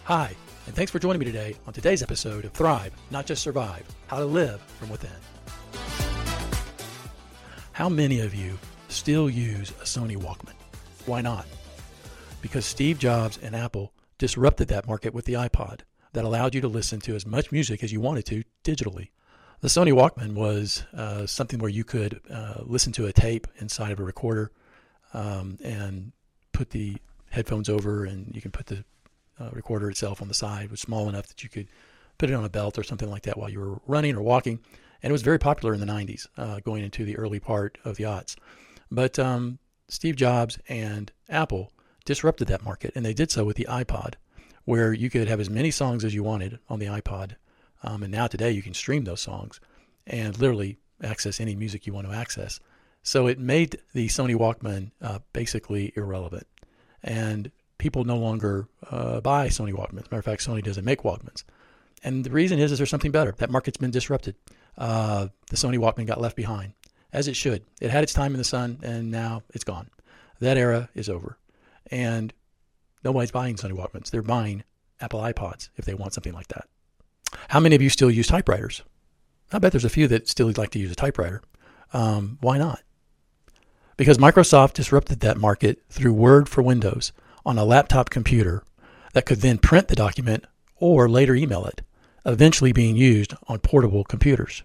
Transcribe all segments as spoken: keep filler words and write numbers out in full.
Hi, and thanks for joining me today on today's episode of Thrive, Not Just Survive, How to Live from Within. How many of you still use a Sony Walkman? Why not? Because Steve Jobs and Apple disrupted that market with the iPod that allowed you to listen to as much music as you wanted to digitally. The Sony Walkman was uh, something where you could uh, listen to a tape inside of a recorder um, and put the headphones over, and you can put the uh, recorder itself on the side. It was small enough that you could put it on a belt or something like that while you were running or walking. And it was very popular in the nineties, uh, going into the early part of the aughts. But um, Steve Jobs and Apple disrupted that market, and they did so with the iPod, where you could have as many songs as you wanted on the iPod. Um, and now today you can stream those songs and literally access any music you want to access. So it made the Sony Walkman uh, basically irrelevant. And people no longer uh, buy Sony Walkmans. As a matter of fact, Sony doesn't make Walkmans. And the reason is, is there's something better. That market's been disrupted. Uh, the Sony Walkman got left behind, as it should. It had its time in the sun, and now it's gone. That era is over. And nobody's buying Sony Walkmans. They're buying Apple iPods if they want something like that. How many of you still use typewriters? I bet there's a few that still like to use a typewriter. Um, why not? Because Microsoft disrupted that market through Word for Windows on a laptop computer that could then print the document or later email it, eventually being used on portable computers.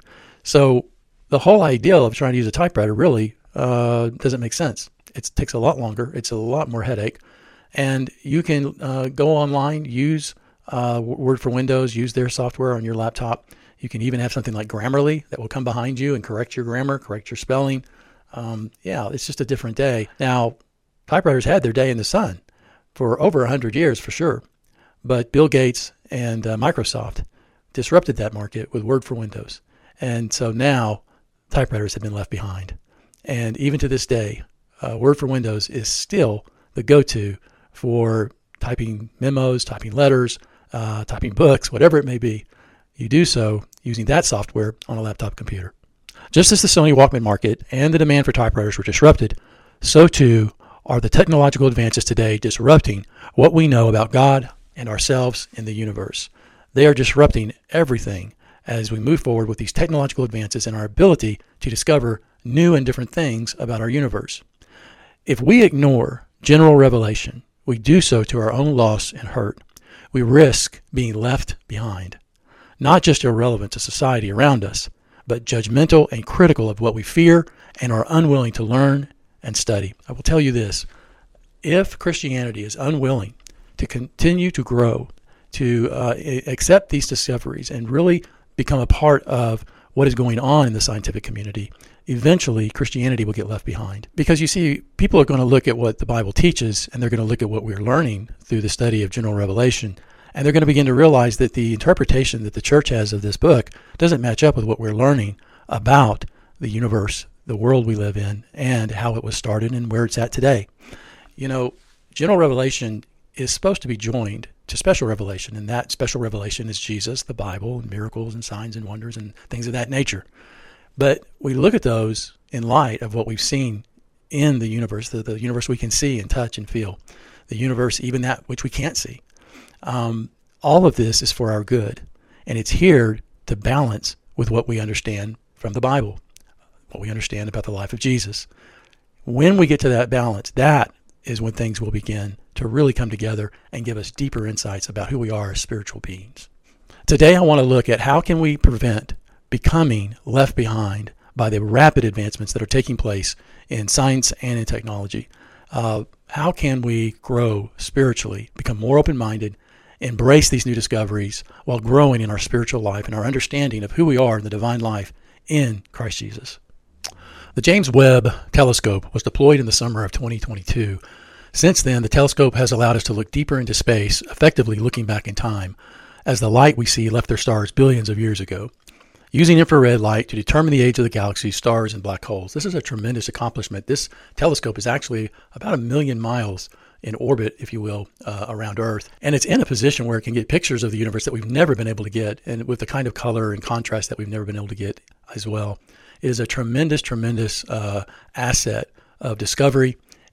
So the whole idea of trying to use a typewriter really uh, doesn't make sense. It takes a lot longer. It's a lot more headache. And you can uh, go online, use uh, Word for Windows, use their software on your laptop. You can even have something like Grammarly that will come behind you and correct your grammar, correct your spelling. Um, yeah, it's just a different day. Now, typewriters had their day in the sun for over one hundred years for sure. But Bill Gates and uh, Microsoft disrupted that market with Word for Windows. And so now typewriters have been left behind. And even to this day, uh, Word for Windows is still the go-to for typing memos, typing letters, uh, typing books, whatever it may be. You do so using that software on a laptop computer. Just as the Sony Walkman market and the demand for typewriters were disrupted, so too are the technological advances today disrupting what we know about God and ourselves in the universe. They are disrupting everything as we move forward with these technological advances and our ability to discover new and different things about our universe. If we ignore general revelation, we do so to our own loss and hurt. We risk being left behind, not just irrelevant to society around us, but judgmental and critical of what we fear and are unwilling to learn and study. I will tell you this, if Christianity is unwilling to continue to grow, to uh, accept these discoveries and really become a part of what is going on in the scientific community, eventually Christianity will get left behind. Because you see, people are going to look at what the Bible teaches, and they're going to look at what we're learning through the study of general revelation, and they're going to begin to realize that the interpretation that the church has of this book doesn't match up with what we're learning about the universe, the world we live in, and how it was started and where it's at today. You know, general revelation is supposed to be joined to special revelation, and that special revelation is Jesus, the Bible, and miracles and signs and wonders and things of that nature. But we look at those in light of what we've seen in the universe, the, the universe we can see and touch and feel, the universe, even that which we can't see. Um, all of this is for our good, and it's here to balance with what we understand from the Bible, what we understand about the life of Jesus. When we get to that balance, that is when things will begin to really come together and give us deeper insights about who we are as spiritual beings. Today, I want to look at how can we prevent becoming left behind by the rapid advancements that are taking place in science and in technology. Uh, how can we grow spiritually, become more open-minded, embrace these new discoveries while growing in our spiritual life and our understanding of who we are in the divine life in Christ Jesus? The James Webb Telescope was deployed in the summer of twenty twenty-two. Since then, the telescope has allowed us to look deeper into space, effectively looking back in time, as the light we see left their stars billions of years ago. Using infrared light to determine the age of the galaxy, stars, and black holes. This is a tremendous accomplishment. This telescope is actually about a million miles in orbit, if you will, uh, around Earth. And it's in a position where it can get pictures of the universe that we've never been able to get, and with the kind of color and contrast that we've never been able to get as well. It is a tremendous, tremendous uh, asset of discovery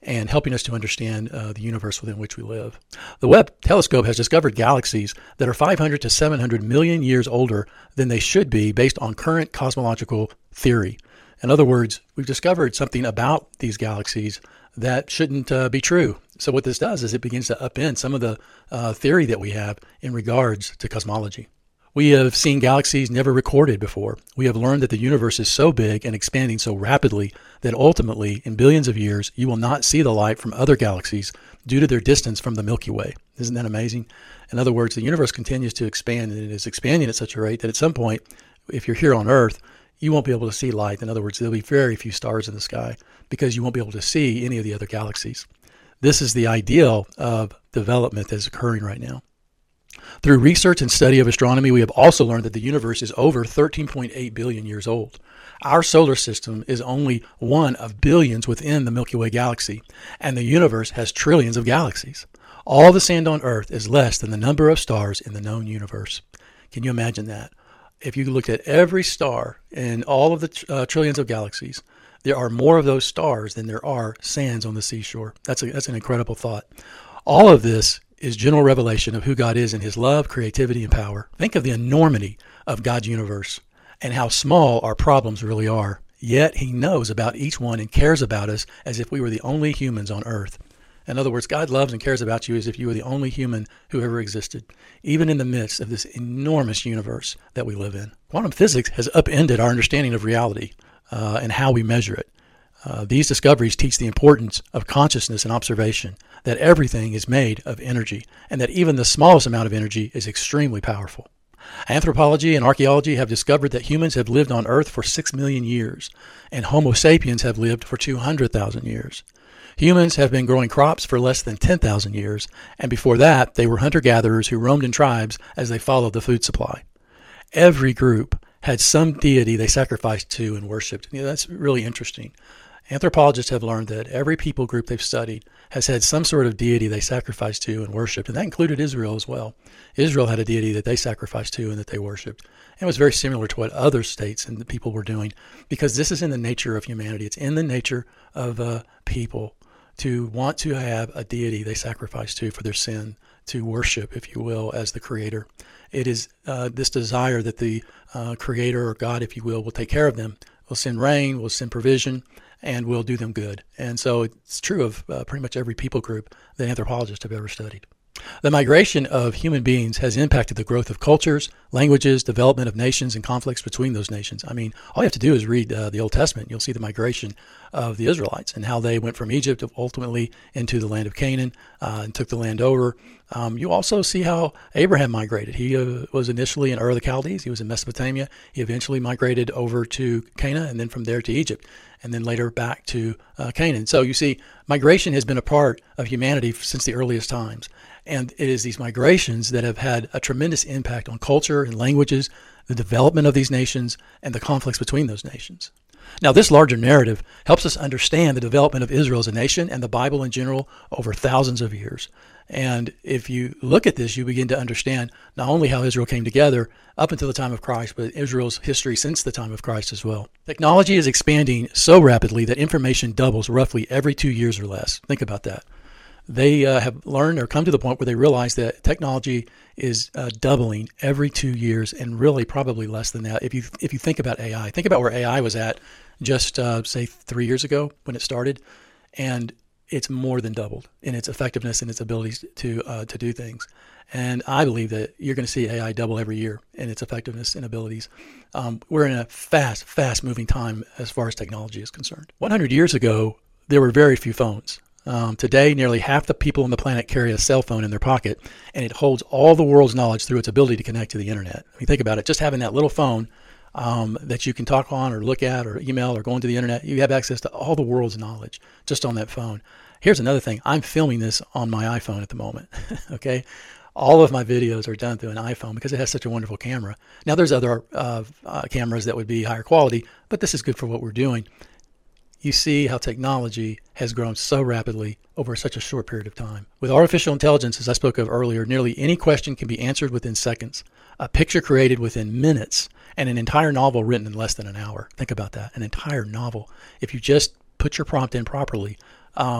and helping us to understand uh, the universe within which we live. The Webb telescope has discovered galaxies that are five hundred to seven hundred million years older than they should be based on current cosmological theory. In other words, we've discovered something about these galaxies that shouldn't uh, be true. So what this does is it begins to upend some of the uh, theory that we have in regards to cosmology. We have seen galaxies never recorded before. We have learned that the universe is so big and expanding so rapidly that ultimately, in billions of years, you will not see the light from other galaxies due to their distance from the Milky Way. Isn't that amazing? In other words, the universe continues to expand, and it is expanding at such a rate that at some point, if you're here on Earth, you won't be able to see light. In other words, there'll be very few stars in the sky because you won't be able to see any of the other galaxies. This is the ideal of development that is occurring right now. Through research and study of astronomy, we have also learned that the universe is over thirteen point eight billion years old. Our solar system is only one of billions within the Milky Way galaxy, and the universe has trillions of galaxies. All the sand on Earth is less than the number of stars in the known universe. Can you imagine that? If you looked at every star in all of the uh, trillions of galaxies, there are more of those stars than there are sands on the seashore. That's a, that's an incredible thought. All of this is general revelation of who God is in his love, creativity, and power. Think of the enormity of God's universe and how small our problems really are. Yet he knows about each one and cares about us as if we were the only humans on Earth. In other words, God loves and cares about you as if you were the only human who ever existed, even in the midst of this enormous universe that we live in. Quantum physics has upended our understanding of reality uh, and how we measure it. Uh, these discoveries teach the importance of consciousness and observation, that everything is made of energy, and that even the smallest amount of energy is extremely powerful. Anthropology and archaeology have discovered that humans have lived on Earth for six million years, and Homo sapiens have lived for two hundred thousand years. Humans have been growing crops for less than ten thousand years, and before that, they were hunter-gatherers who roamed in tribes as they followed the food supply. Every group had some deity they sacrificed to and worshipped. You know, that's really interesting. Anthropologists have learned that every people group they've studied has had some sort of deity they sacrificed to and worshipped, and that included Israel as well. Israel had a deity that they sacrificed to and that they worshipped. And it was very similar to what other states and the people were doing, because this is in the nature of humanity. It's in the nature of uh, people to want to have a deity they sacrifice to for their sin, to worship, if you will, as the creator. It is uh, this desire that the uh, creator, or God, if you will, will take care of them, will send rain, will send provision, and will do them good. And so it's true of uh, pretty much every people group that anthropologists have ever studied. The migration of human beings has impacted the growth of cultures, languages, development of nations, and conflicts between those nations. I mean, all you have to do is read uh, the Old Testament. You'll see the migration of the Israelites and how they went from Egypt ultimately into the land of Canaan uh, and took the land over. Um, you also see how Abraham migrated. He uh, was initially in Ur of the Chaldees. He was in Mesopotamia. He eventually migrated over to Canaan, and then from there to Egypt, and then later back to uh, Canaan. So you see, migration has been a part of humanity since the earliest times. And it is these migrations that have had a tremendous impact on culture and languages, the development of these nations, and the conflicts between those nations. Now, this larger narrative helps us understand the development of Israel as a nation and the Bible in general over thousands of years. And if you look at this, you begin to understand not only how Israel came together up until the time of Christ, but Israel's history since the time of Christ as well. Technology is expanding so rapidly that information doubles roughly every two years or less. Think about that. They uh, have learned or come to the point where they realize that technology is uh, doubling every two years, and really probably less than that. If you if you think about A I, think about where A I was at just uh, say three years ago when it started, and it's more than doubled in its effectiveness and its abilities to uh, to do things. And I believe that you're going to see A I double every year in its effectiveness and abilities. Um, we're in a fast, fast moving time as far as technology is concerned. one hundred years ago, there were very few phones. Um, today, nearly half the people on the planet carry a cell phone in their pocket, and it holds all the world's knowledge through its ability to connect to the internet. I mean, think about it. Just having that little phone um, that you can talk on or look at or email or go into the internet, you have access to all the world's knowledge just on that phone. Here's another thing. I'm filming this on my iPhone at the moment, okay? All of my videos are done through an iPhone because it has such a wonderful camera. Now, there's other uh, uh, cameras that would be higher quality, but this is good for what we're doing. You see how technology has grown so rapidly over such a short period of time. With artificial intelligence, as I spoke of earlier, nearly any question can be answered within seconds, a picture created within minutes, and an entire novel written in less than an hour. Think about that, an entire novel. If you just put your prompt in properly, um,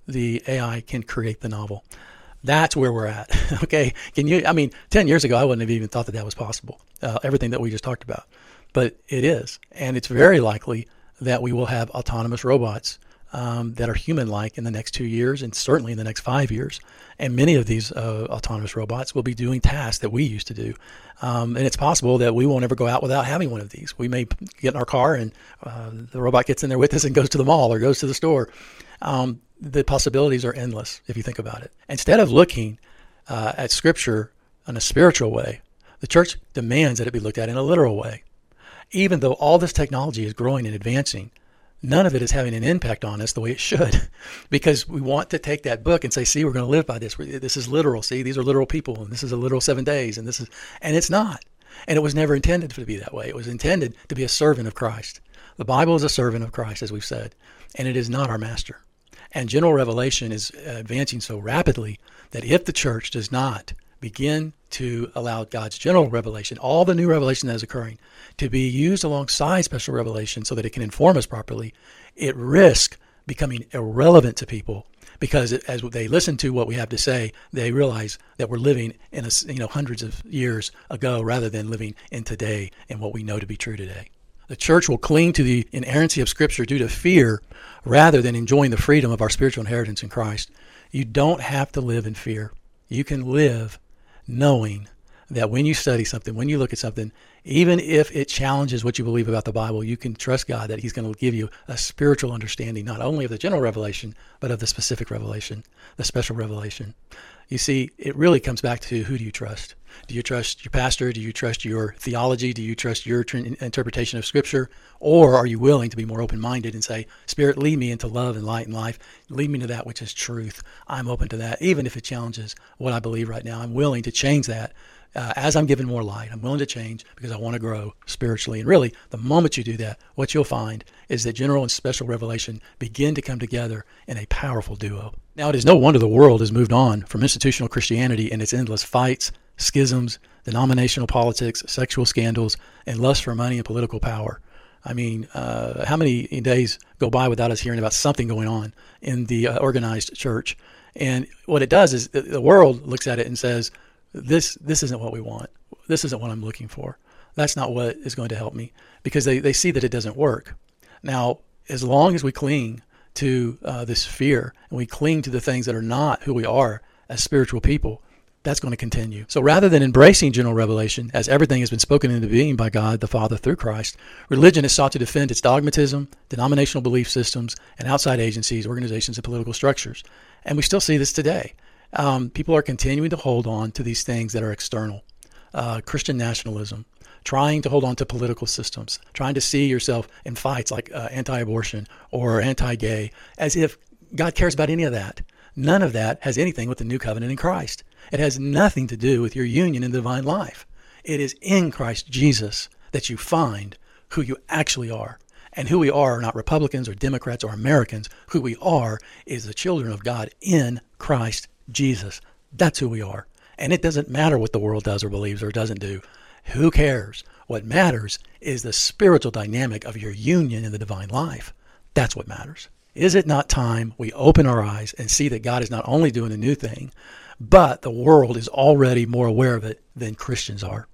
the A I can create the novel. That's where we're at. Okay. Can you, I mean, ten years ago, I wouldn't have even thought that that was possible. Uh, everything that we just talked about, but it is. And it's very likely that we will have autonomous robots um, that are human-like in the next two years and certainly in the next five years. And many of these uh, autonomous robots will be doing tasks that we used to do. Um, and it's possible that we won't ever go out without having one of these. We may get in our car and uh, the robot gets in there with us and goes to the mall or goes to the store. Um, the possibilities are endless if you think about it. Instead of looking uh, at Scripture in a spiritual way, the church demands that it be looked at in a literal way. Even though all this technology is growing and advancing, none of it is having an impact on us the way it should, because we want to take that book and say, see, we're going to live by this. This is literal. See, these are literal people, and this is a literal seven days, and this is, and it's not. And it was never intended to be that way. It was intended to be a servant of Christ. The Bible is a servant of Christ, as we've said, and it is not our master. And general revelation is advancing so rapidly that if the church does not begin to allow God's general revelation, all the new revelation that is occurring, to be used alongside special revelation so that it can inform us properly, it risks becoming irrelevant to people, because as they listen to what we have to say, they realize that we're living in a, you know, hundreds of years ago rather than living in today and what we know to be true today. The church will cling to the inerrancy of Scripture due to fear rather than enjoying the freedom of our spiritual inheritance in Christ. You don't have to live in fear. You can live knowing that when you study something, when you look at something, even if it challenges what you believe about the Bible, you can trust God that He's going to give you a spiritual understanding, not only of the general revelation, but of the specific revelation, the special revelation. You see, it really comes back to, who do you trust? Do you trust your pastor? Do you trust your theology? Do you trust your tr- interpretation of Scripture? Or are you willing to be more open-minded and say, Spirit, lead me into love and light and life. Lead me to that which is truth. I'm open to that, even if it challenges what I believe right now. I'm willing to change that uh, as I'm given more light. I'm willing to change because I want to grow spiritually. And really, the moment you do that, what you'll find is that general and special revelation begin to come together in a powerful duo. Now, it is no wonder the world has moved on from institutional Christianity and its endless fights, schisms, denominational politics, sexual scandals, and lust for money and political power. I mean, uh, how many days go by without us hearing about something going on in the uh, organized church? And what it does is the world looks at it and says, this this isn't what we want. This isn't what I'm looking for. That's not what is going to help me, because they, they see that it doesn't work. Now, as long as we cling to uh, this fear and we cling to the things that are not who we are as spiritual people, that's going to continue. So rather than embracing general revelation, as everything has been spoken into being by God the Father through Christ, religion has sought to defend its dogmatism, denominational belief systems, and outside agencies, organizations, and political structures. And we still see this today. Um, people are continuing to hold on to these things that are external. Uh, Christian nationalism, trying to hold on to political systems, trying to see yourself in fights like uh, anti-abortion or anti-gay, as if God cares about any of that. None of that has anything with the new covenant in Christ. It has nothing to do with your union in the divine life. It is in Christ Jesus that you find who you actually are. And who we are are not Republicans or Democrats or Americans. Who we are is the children of God in Christ Jesus. That's who we are. And it doesn't matter what the world does or believes or doesn't do. Who cares? What matters is the spiritual dynamic of your union in the divine life. That's what matters. Is it not time we open our eyes and see that God is not only doing a new thing, but the world is already more aware of it than Christians are?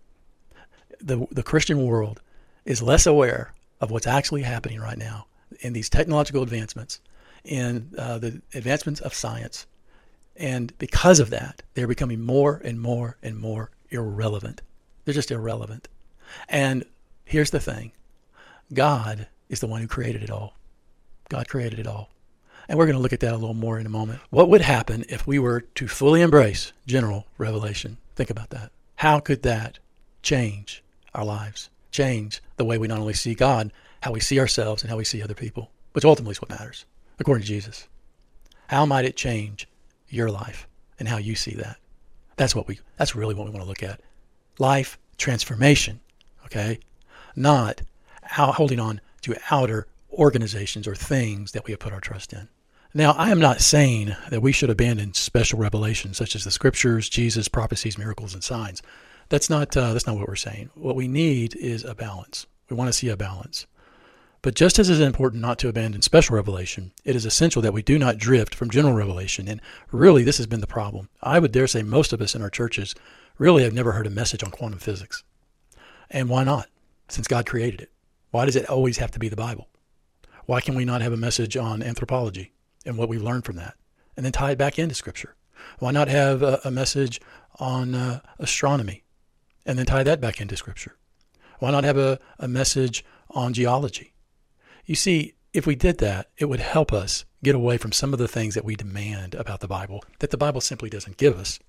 The, the Christian world is less aware of what's actually happening right now in these technological advancements, in uh, the advancements of science. And because of that, they're becoming more and more and more irrelevant. They're just irrelevant. And here's the thing. God is the one who created it all. God created it all. And we're going to look at that a little more in a moment. What would happen if we were to fully embrace general revelation? Think about that. How could that change our lives? Change the way we not only see God, how we see ourselves and how we see other people, which ultimately is what matters, according to Jesus. How might it change your life and how you see that? That's what we, that's really what we want to look at. Life transformation, okay? Not out, holding on to outer organizations or things that we have put our trust in. Now, I am not saying that we should abandon special revelations such as the scriptures, Jesus, prophecies, miracles, and signs. That's not uh, that's not what we're saying. What we need is a balance. We want to see a balance But just as it is important not to abandon special revelation, it is essential that we do not drift from general revelation. And really, this has been the problem. I would dare say most of us in our churches really have never heard a message on quantum physics. And why not? Since God created it. Why does it always have to be the Bible? Why can we not have a message on anthropology and what we've learned from that, and then tie it back into Scripture? Why not have a, a message on uh, astronomy and then tie that back into Scripture? Why not have a, a message on geology? You see, if we did that, it would help us get away from some of the things that we demand about the Bible that the Bible simply doesn't give us.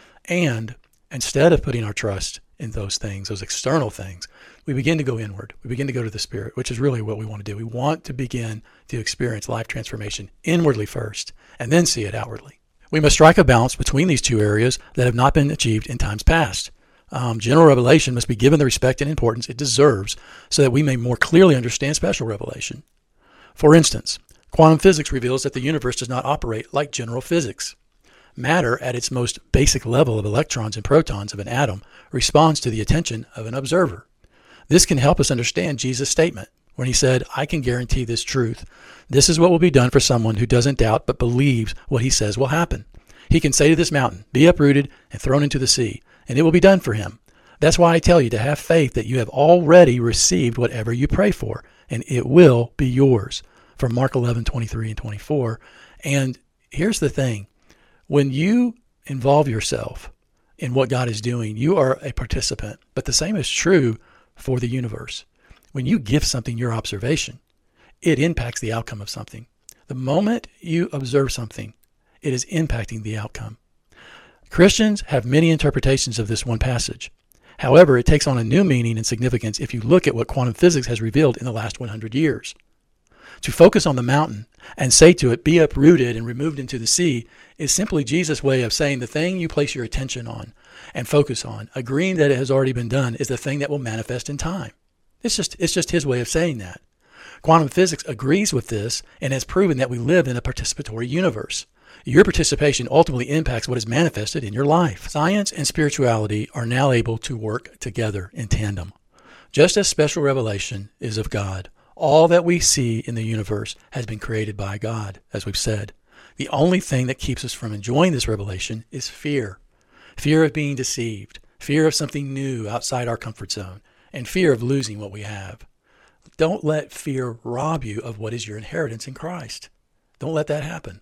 And instead of putting our trust in those things, those external things, we begin to go inward. We begin to go to the Spirit, which is really what we want to do. We want to begin to experience life transformation inwardly first, and then see it outwardly. We must strike a balance between these two areas that have not been achieved in times past. Um, general revelation must be given the respect and importance it deserves so that we may more clearly understand special revelation. For instance, quantum physics reveals that the universe does not operate like general physics. Matter, at its most basic level of electrons and protons of an atom, responds to the attention of an observer. This can help us understand Jesus' statement when he said, "I can guarantee this truth. This is what will be done for someone who doesn't doubt but believes what he says will happen. He can say to this mountain, 'Be uprooted and thrown into the sea,' and it will be done for him. That's why I tell you to have faith that you have already received whatever you pray for, and it will be yours." From Mark eleven, twenty-three and twenty-four. And here's the thing. When you involve yourself in what God is doing, you are a participant. But the same is true for the universe. When you give something your observation, it impacts the outcome of something. The moment you observe something, it is impacting the outcome. Christians have many interpretations of this one passage. However, it takes on a new meaning and significance if you look at what quantum physics has revealed in the last one hundred years. To focus on the mountain and say to it, "Be uprooted and removed into the sea," is simply Jesus' way of saying the thing you place your attention on and focus on, agreeing that it has already been done, is the thing that will manifest in time. It's just, it's just his way of saying that. Quantum physics agrees with this and has proven that we live in a participatory universe. Your participation ultimately impacts what is manifested in your life. Science and spirituality are now able to work together in tandem. Just as special revelation is of God, all that we see in the universe has been created by God, as we've said. The only thing that keeps us from enjoying this revelation is fear. Fear of being deceived, fear of something new outside our comfort zone, and fear of losing what we have. Don't let fear rob you of what is your inheritance in Christ. Don't let that happen.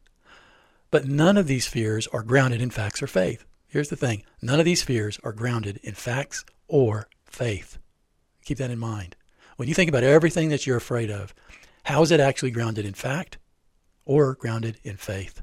But none of these fears are grounded in facts or faith. Here's the thing. None of these fears are grounded in facts or faith. Keep that in mind. When you think about everything that you're afraid of, how is it actually grounded in fact or grounded in faith?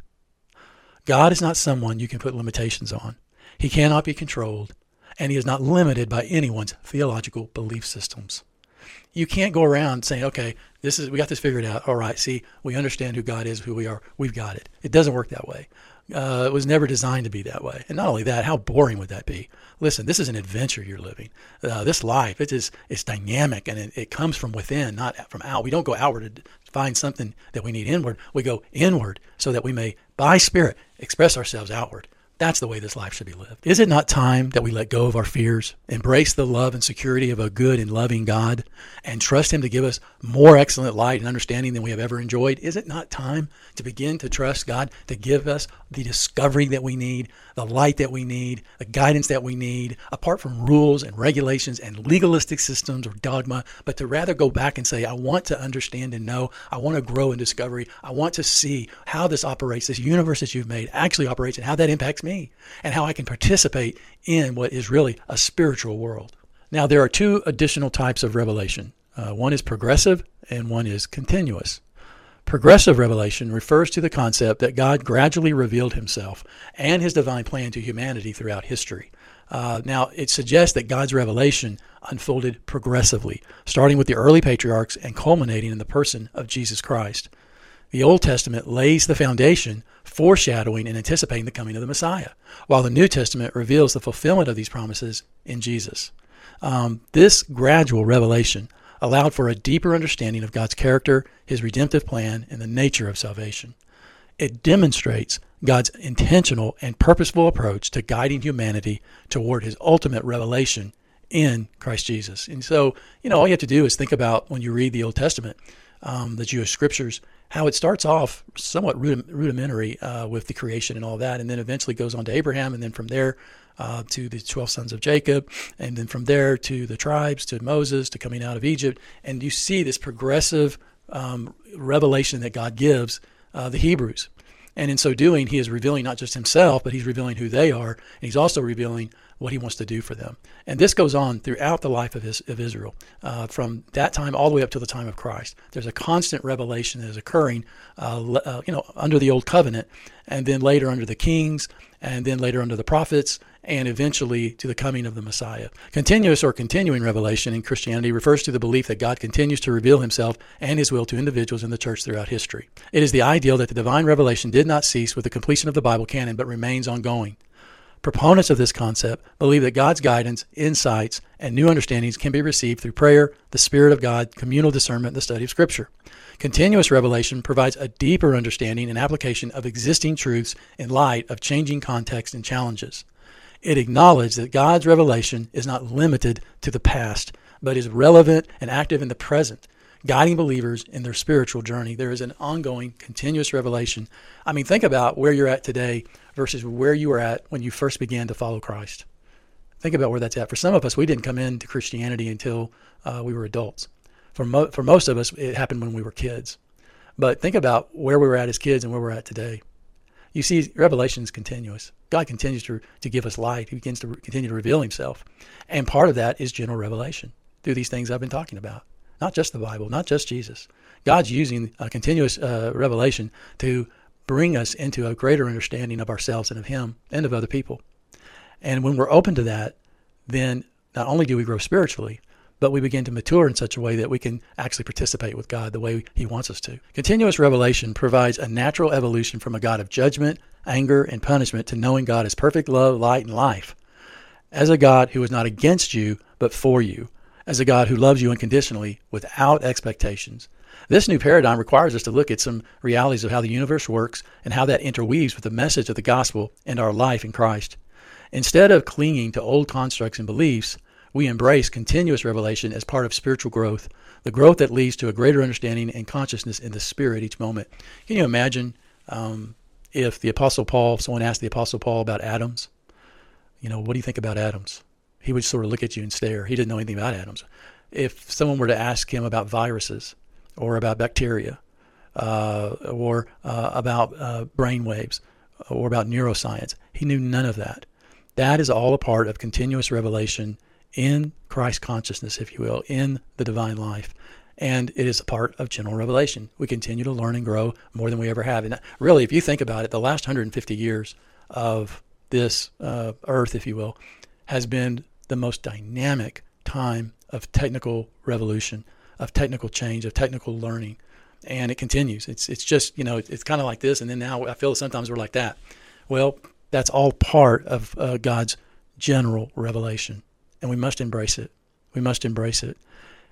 God is not someone you can put limitations on. He cannot be controlled, and he is not limited by anyone's theological belief systems. You can't go around saying, okay, this is we got this figured out. All right, see, we understand who God is, who we are. We've got it. It doesn't work that way. Uh, it was never designed to be that way. And not only that, how boring would that be? Listen, this is an adventure you're living. Uh, this life, it is it's dynamic, and it, it comes from within, not from out. We don't go outward to find something that we need inward. We go inward so that we may, by Spirit, express ourselves outward. That's the way this life should be lived. Is it not time that we let go of our fears, embrace the love and security of a good and loving God, and trust him to give us more excellent light and understanding than we have ever enjoyed? Is it not time to begin to trust God to give us the discovery that we need, the light that we need, the guidance that we need, apart from rules and regulations and legalistic systems or dogma, but to rather go back and say, I want to understand and know, I want to grow in discovery, I want to see how this operates, this universe that you've made actually operates, and how that impacts me. Me, and how I can participate in what is really a spiritual world. Now, there are two additional types of revelation. Uh, one is progressive and one is continuous. Progressive revelation refers to the concept that God gradually revealed himself and his divine plan to humanity throughout history. Uh, now, it suggests that God's revelation unfolded progressively, starting with the early patriarchs and culminating in the person of Jesus Christ. The Old Testament lays the foundation, foreshadowing and anticipating the coming of the Messiah, while the New Testament reveals the fulfillment of these promises in Jesus. Um, this gradual revelation allowed for a deeper understanding of God's character, his redemptive plan, and the nature of salvation. It demonstrates God's intentional and purposeful approach to guiding humanity toward his ultimate revelation in Christ Jesus. And so, you know, all you have to do is think about when you read the Old Testament, um, the Jewish scriptures, how it starts off somewhat rudimentary uh, with the creation and all that, and then eventually goes on to Abraham, and then from there uh, to the twelve sons of Jacob, and then from there to the tribes, to Moses, to coming out of Egypt. And you see this progressive um, revelation that God gives uh, the Hebrews. And in so doing, he is revealing not just himself, but he's revealing who they are, and he's also revealing what he wants to do for them. And this goes on throughout the life of, his, of Israel, uh, from that time all the way up to the time of Christ. There's a constant revelation that is occurring, uh, uh, you know, under the Old Covenant, and then later under the kings, and then later under the prophets, and eventually to the coming of the Messiah. Continuous or continuing revelation in Christianity refers to the belief that God continues to reveal himself and his will to individuals in the church throughout history. It is the ideal that the divine revelation did not cease with the completion of the Bible canon, but remains ongoing. Proponents of this concept believe that God's guidance, insights, and new understandings can be received through prayer, the Spirit of God, communal discernment, and the study of Scripture. Continuous revelation provides a deeper understanding and application of existing truths in light of changing context and challenges. It acknowledges that God's revelation is not limited to the past, but is relevant and active in the present, guiding believers in their spiritual journey. There is an ongoing, continuous revelation. I mean, think about where you're at today versus where you were at when you first began to follow Christ. Think about where that's at. For some of us, we didn't come into Christianity until uh, we were adults. For, mo- for most of us, it happened when we were kids. But think about where we were at as kids and where we're at today. You see, revelation is continuous. God continues to, to give us light. He begins to re- continue to reveal himself. And part of that is general revelation through these things I've been talking about. Not just the Bible, not just Jesus. God's using a continuous uh, revelation to bring us into a greater understanding of ourselves and of him and of other people. And when we're open to that, then not only do we grow spiritually, but we begin to mature in such a way that we can actually participate with God the way he wants us to. Continuous revelation provides a natural evolution from a God of judgment, anger, and punishment to knowing God as perfect love, light, and life, as a God who is not against you, but for you, as a God who loves you unconditionally without expectations. This new paradigm requires us to look at some realities of how the universe works and how that interweaves with the message of the gospel and our life in Christ. Instead of clinging to old constructs and beliefs, we embrace continuous revelation as part of spiritual growth, the growth that leads to a greater understanding and consciousness in the Spirit each moment. Can you imagine um, if the Apostle Paul, if someone asked the Apostle Paul about atoms, you know, what do you think about atoms? He would sort of look at you and stare. He didn't know anything about atoms. If someone were to ask him about viruses or about bacteria uh, or uh, about uh, brain waves or about neuroscience, he knew none of that. That is all a part of continuous revelation in Christ consciousness, if you will, in the divine life. And it is a part of general revelation. We continue to learn and grow more than we ever have. And really, if you think about it, the last one hundred fifty years of this uh, earth, if you will, has been the most dynamic time of technical revolution, of technical change, of technical learning. And it continues. It's it's just, you know, it's, it's kind of like this, and then now I feel sometimes we're like that. Well, that's all part of uh, God's general revelation. And we must embrace it. We must embrace it.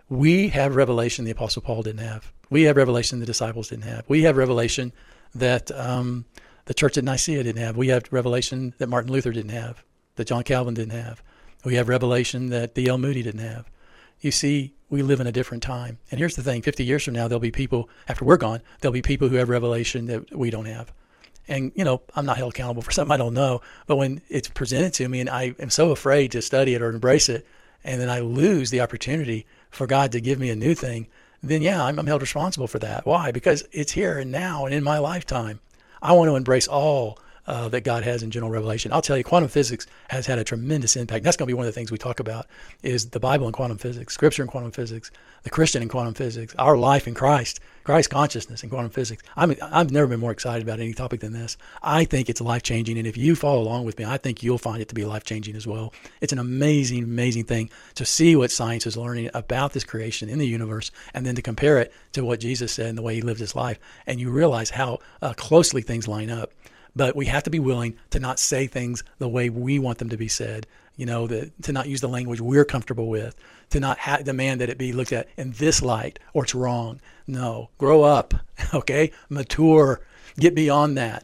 We have revelation the Apostle Paul didn't have. We have revelation the disciples didn't have. We have revelation that um, the church at Nicaea didn't have. We have revelation that Martin Luther didn't have, that John Calvin didn't have. We have revelation that D L Moody didn't have. You see, we live in a different time. And here's the thing, fifty years from now, there'll be people, after we're gone, there'll be people who have revelation that we don't have. And, you know, I'm not held accountable for something I don't know, but when it's presented to me and I am so afraid to study it or embrace it, and then I lose the opportunity for God to give me a new thing, then yeah, I'm, I'm held responsible for that. Why? Because it's here and now and in my lifetime. I want to embrace all uh, that God has in general revelation. I'll tell you, quantum physics has had a tremendous impact. That's going to be one of the things we talk about is the Bible and quantum physics, Scripture and quantum physics, the Christian in quantum physics, our life in Christ, Christ consciousness in quantum physics. I'm, I've never been more excited about any topic than this. I think it's life-changing, and if you follow along with me, I think you'll find it to be life-changing as well. It's an amazing, amazing thing to see what science is learning about this creation in the universe, and then to compare it to what Jesus said and the way he lived his life, and you realize how uh, closely things line up. But we have to be willing to not say things the way we want them to be said, you know, the, to not use the language we're comfortable with, to not ha- demand that it be looked at in this light or it's wrong. No, grow up, okay? Mature, get beyond that.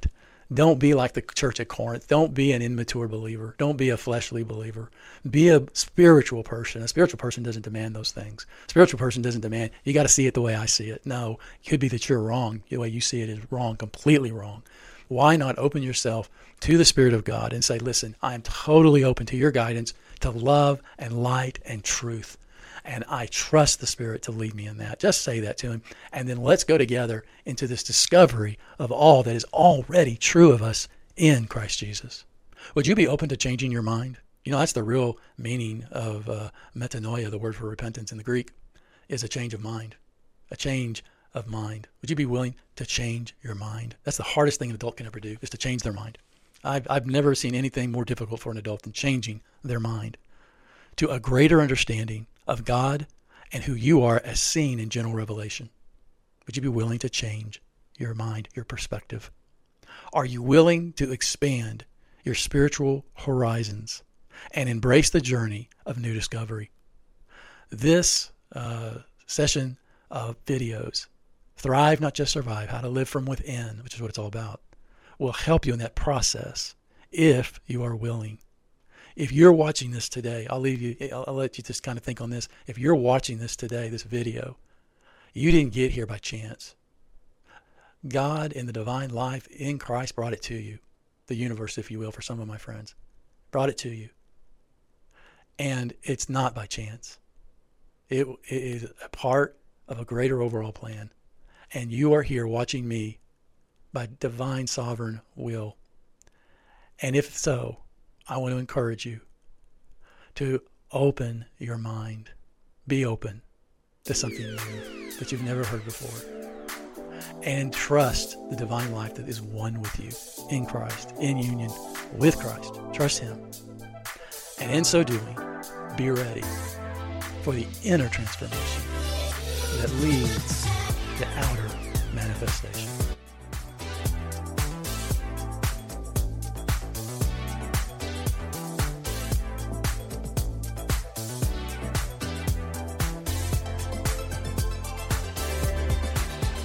Don't be like the church at Corinth. Don't be an immature believer. Don't be a fleshly believer. Be a spiritual person. A spiritual person doesn't demand those things. A spiritual person doesn't demand, you got to see it the way I see it. No, it could be that you're wrong. The way you see it is wrong, completely wrong. Why not open yourself to the Spirit of God and say, listen, I am totally open to your guidance, to love and light and truth. And I trust the Spirit to lead me in that. Just say that to him. And then let's go together into this discovery of all that is already true of us in Christ Jesus. Would you be open to changing your mind? You know, that's the real meaning of uh, metanoia, the word for repentance in the Greek, is a change of mind. A change of mind. Would you be willing to change your mind? That's the hardest thing an adult can ever do, is to change their mind. I've, I've never seen anything more difficult for an adult than changing their mind to a greater understanding of God and who you are as seen in general revelation. Would you be willing to change your mind, your perspective? Are you willing to expand your spiritual horizons and embrace the journey of new discovery? This uh, session of videos, Thrive, Not Just Survive, How to Live From Within, which is what it's all about, will help you in that process if you are willing. If you're watching this today, I'll leave you, I'll, I'll let you just kind of think on this. If you're watching this today, this video, you didn't get here by chance. God in the divine life in Christ brought it to you. The universe, if you will, for some of my friends, brought it to you. And it's not by chance. It, it is a part of a greater overall plan. And you are here watching me by divine sovereign will. And if so, I want to encourage you to open your mind. Be open to something new that you've never heard before. And trust the divine life that is one with you in Christ, in union with Christ. Trust him. And in so doing, be ready for the inner transformation that leads to outer manifestation.